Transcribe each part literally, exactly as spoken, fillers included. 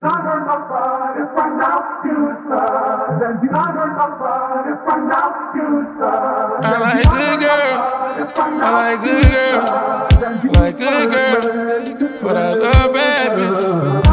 I heard my blood if I now you son. And I heard my blood if I now you son. I like good girls. I like good girls. I like good girls. But I love bad bitches.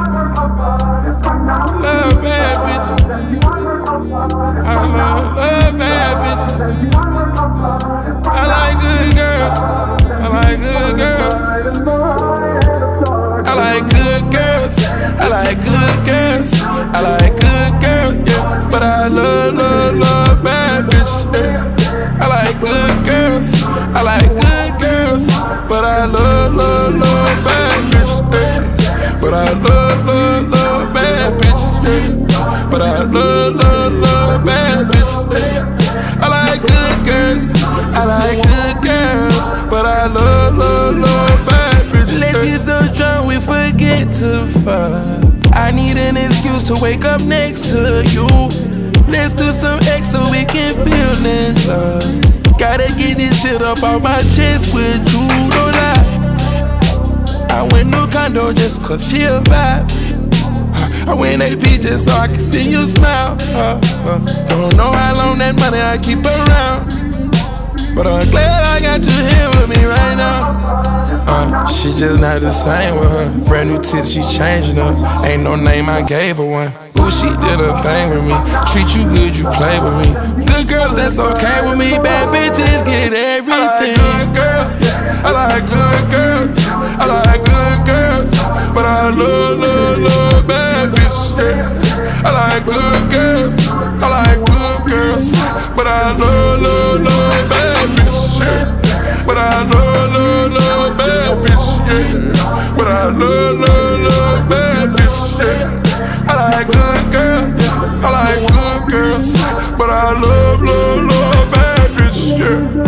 Love bad bitches. I love, love bad bitches. I like good girls. I like good girls. I like good girls. I like good girls. I like good girls, yeah. But I love, love, love bad bitches, yeah. I like good girls. I like good girls. But I love, love, love bad bitches, yeah. But I love, love, love bad bitches, yeah. But I love, love, love bad bitches, yeah. I like good girls. I like good girls. But I love, love, love bad bitches, yeah. Let's get so drunk we forget to fuck. I need an excuse to wake up next to you. Let's do some X so we can feel in love. Gotta get this shit up off my chest with you, don't lie. I went no condo just cause she a vibe. I went A P just so I can see you smile. uh, uh, Don't know how long that money I keep around, but I'm glad I got you here with me right now. Uh, she just not the same with her. Brand new tits, she changing her. Ain't no name, I gave her one. Ooh, she did a thing with me. Treat you good, you play with me. Good girls, that's okay with me. Bad bitches get everything. I like good girls, yeah. I like good girls, yeah. I like good girls. But I love, love, love bad bitches, yeah. I like good girls. I like good girls. But I love, love, love bad bitches, yeah. But I love, love, love bad bitches, yeah. But I love, love, love bad bitches, yeah. I like good girls, yeah. I like good girls. But I love, love, love bad bitches, yeah.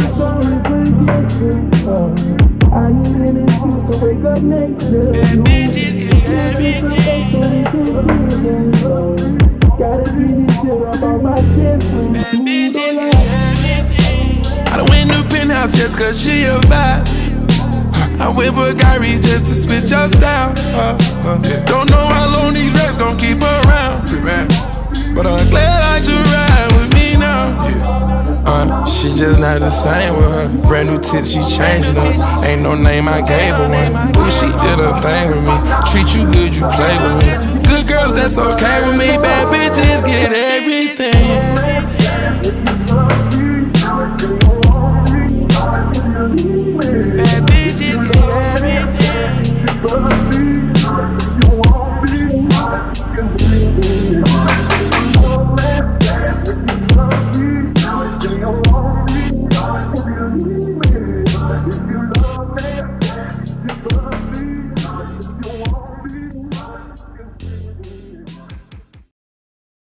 I need an excuse to wake up next to you. Gotta get this shit up on my chest. I done went to penthouse just cause she a vibe. I whip a Gary just to switch your style. uh, uh, yeah. Don't know how long these racks gon' keep around, but I'm glad I should ride with me now, yeah. uh, She just not the same with her. Brand new tits, she changing her. Ain't no name, I gave her one. Ooh, she did a thing with me. Treat you good, you play with me. Good girls, that's okay with me. Bad bitches get everything.